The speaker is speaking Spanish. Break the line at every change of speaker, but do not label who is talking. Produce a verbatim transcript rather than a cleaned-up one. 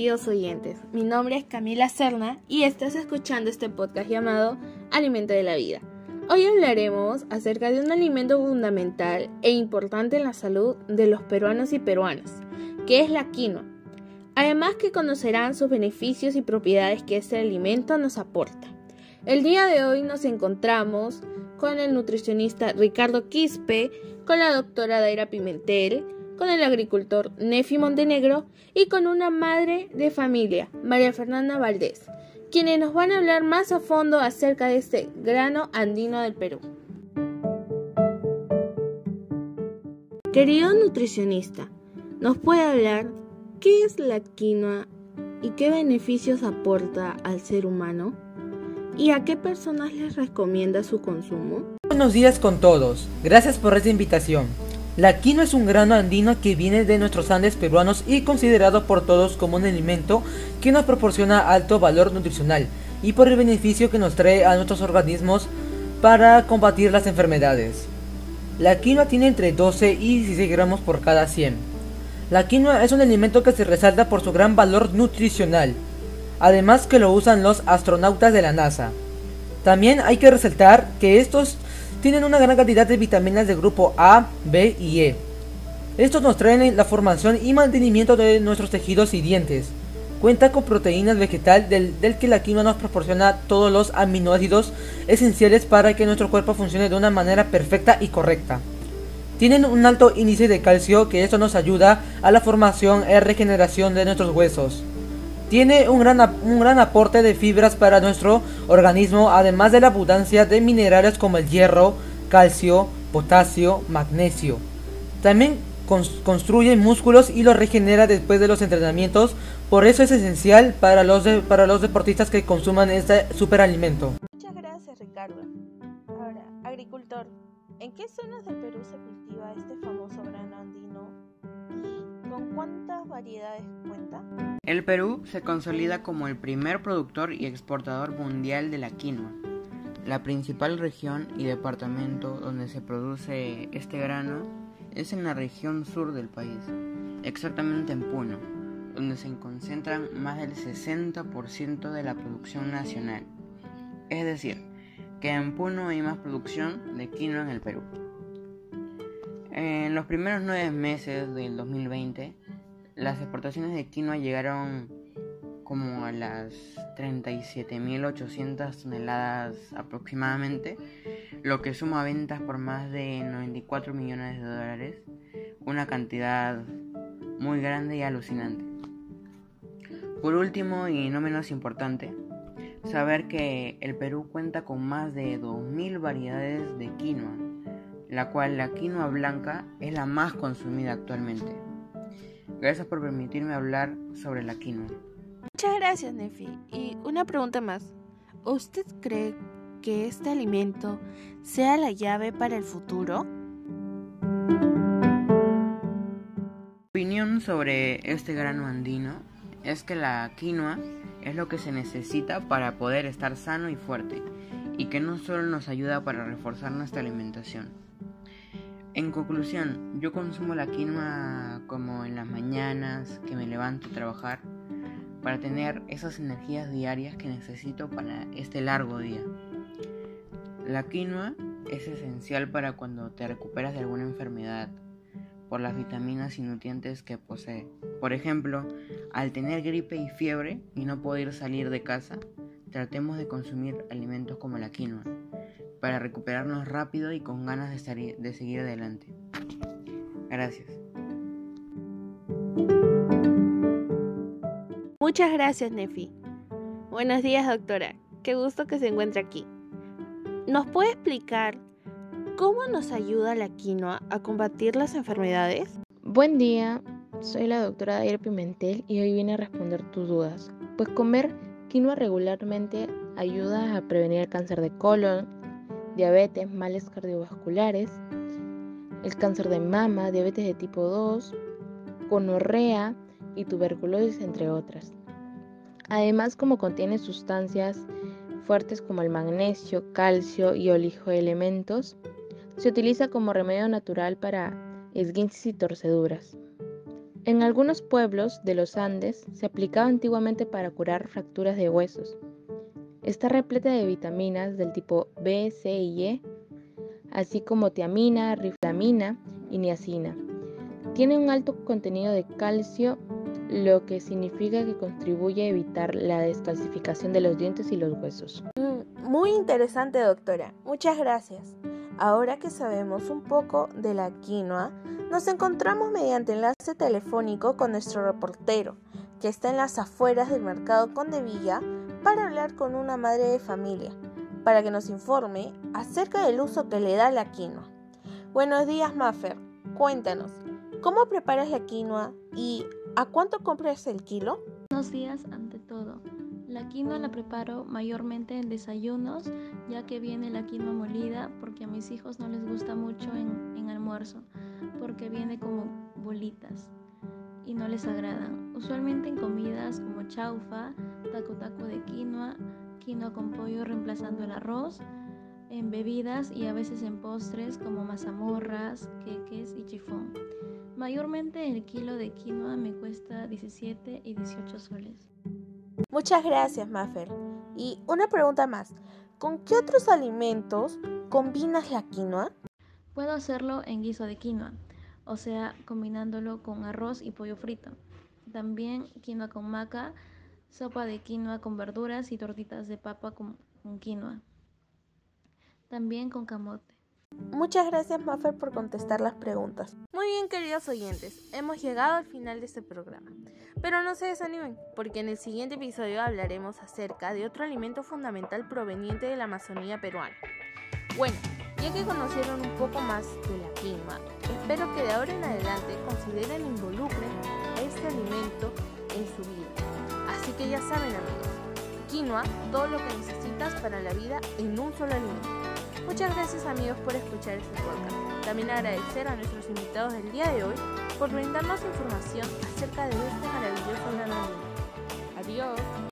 queridos oyentes, mi nombre es Camila Serna y estás escuchando este podcast llamado Alimento de la Vida. Hoy hablaremos acerca de un alimento fundamental e importante en la salud de los peruanos y peruanas, que es la quinoa. Además que conocerán sus beneficios y propiedades que este alimento nos aporta. El día de hoy nos encontramos con el nutricionista Ricardo Quispe, con la doctora Daira Pimentel, con el agricultor Nefi Montenegro y con una madre de familia, María Fernanda Valdés, quienes nos van a hablar más a fondo acerca de este grano andino del Perú. Querido nutricionista, ¿nos puede hablar qué es la quinoa y qué beneficios aporta al ser humano? ¿Y a qué personas les recomienda su consumo?
Buenos días con todos, gracias por esta invitación. La quinoa es un grano andino que viene de nuestros Andes peruanos y considerado por todos como un alimento que nos proporciona alto valor nutricional y por el beneficio que nos trae a nuestros organismos para combatir las enfermedades. La quinoa tiene entre doce y dieciséis gramos por cada cien. La quinoa es un alimento que se resalta por su gran valor nutricional, además que lo usan los astronautas de la NASA. También hay que resaltar que estos tienen una gran cantidad de vitaminas de grupo A, B y E. Estos nos traen la formación y mantenimiento de nuestros tejidos y dientes. Cuenta con proteínas vegetal del, del que la quinoa nos proporciona todos los aminoácidos esenciales para que nuestro cuerpo funcione de una manera perfecta y correcta. Tienen un alto índice de calcio que esto nos ayuda a la formación y regeneración de nuestros huesos. Tiene un gran, un gran aporte de fibras para nuestro organismo, además de la abundancia de minerales como el hierro, calcio, potasio, magnesio. También construye músculos y los regenera después de los entrenamientos, por eso es esencial para los, de, para los deportistas que consuman este superalimento.
Muchas gracias, Ricardo. Ahora, agricultor, ¿en qué zonas del Perú se cultiva este famoso grano andino y con cuántas variedades cuenta?
El Perú se consolida como el primer productor y exportador mundial de la quinoa. La principal región y departamento donde se produce este grano es en la región sur del país, exactamente en Puno, donde se concentran más del sesenta por ciento de la producción nacional. Es decir, que en Puno hay más producción de quinoa en el Perú. En los primeros nueve meses del dos mil veinte, las exportaciones de quinoa llegaron como a las treinta y siete mil ochocientas toneladas aproximadamente, lo que suma ventas por más de noventa y cuatro millones de dólares, una cantidad muy grande y alucinante. Por último, y no menos importante, saber que el Perú cuenta con más de dos mil variedades de quinoa, la cual la quinoa blanca es la más consumida actualmente. Gracias por permitirme hablar sobre la quinoa.
Muchas gracias, Nefi. Y una pregunta más. ¿Usted cree que este alimento sea la llave para el futuro?
Mi opinión sobre este grano andino es que la quinoa es lo que se necesita para poder estar sano y fuerte, y que no solo nos ayuda para reforzar nuestra alimentación. En conclusión, yo consumo la quinoa como en las mañanas que me levanto a trabajar para tener esas energías diarias que necesito para este largo día. La quinoa es esencial para cuando te recuperas de alguna enfermedad por las vitaminas y nutrientes que posee. Por ejemplo, al tener gripe y fiebre y no poder salir de casa, tratemos de consumir alimentos como la quinoa para recuperarnos rápido y con ganas de, estar, de seguir adelante. Gracias.
Muchas gracias, Nefi. Buenos días, doctora. Qué gusto que se encuentre aquí. ¿Nos puede explicar cómo nos ayuda la quinoa a combatir las enfermedades?
Buen día, soy la doctora Daira Pimentel y hoy vine a responder tus dudas. Pues comer quinoa regularmente ayuda a prevenir el cáncer de colon, diabetes, males cardiovasculares, el cáncer de mama, diabetes de tipo dos, gonorrea y tuberculosis, entre otras. Además, como contiene sustancias fuertes como el magnesio, calcio y oligoelementos, se utiliza como remedio natural para esguinces y torceduras. En algunos pueblos de los Andes se aplicaba antiguamente para curar fracturas de huesos. Está repleta de vitaminas del tipo B, C y E, así como tiamina, riflamina y niacina. Tiene un alto contenido de calcio, lo que significa que contribuye a evitar la descalcificación de los dientes y los huesos.
Muy interesante, doctora. Muchas gracias. Ahora que sabemos un poco de la quinoa, nos encontramos mediante enlace telefónico con nuestro reportero, que está en las afueras del mercado Condevilla, para hablar con una madre de familia, para que nos informe acerca del uso que le da la quinoa. Buenos días, Mafer. Cuéntanos, ¿cómo preparas la quinoa y a cuánto compras el kilo?
Buenos días ante todo. La quinoa la preparo mayormente en desayunos, ya que viene la quinoa molida, porque a mis hijos no les gusta mucho en, en almuerzo, porque viene como bolitas y no les agradan. Usualmente en comidas como chaufa, taco taco de quinoa, quinoa con pollo reemplazando el arroz, en bebidas y a veces en postres como mazamorras, queques y chifón. Mayormente el kilo de quinoa me cuesta diecisiete y dieciocho soles.
Muchas gracias, Mafer. Y una pregunta más, ¿con qué otros alimentos combinas la quinoa?
Puedo hacerlo en guiso de quinoa, o sea, combinándolo con arroz y pollo frito. También quinoa con maca, sopa de quinoa con verduras y tortitas de papa con, con quinoa. También con camote.
Muchas gracias, Mafer, por contestar las preguntas. Muy bien, queridos oyentes, hemos llegado al final de este programa. Pero no se desanimen, porque en el siguiente episodio hablaremos acerca de otro alimento fundamental proveniente de la Amazonía peruana. Bueno, ya que conocieron un poco más de la quinoa, espero que de ahora en adelante consideren e involucren a este alimento en su vida. Así que ya saben, amigos, quinoa, todo lo que necesitas para la vida en un solo alimento. Muchas gracias, amigos, por escuchar este podcast. También agradecer a nuestros invitados del día de hoy por brindarnos información acerca de este maravilloso gran alimento. Adiós.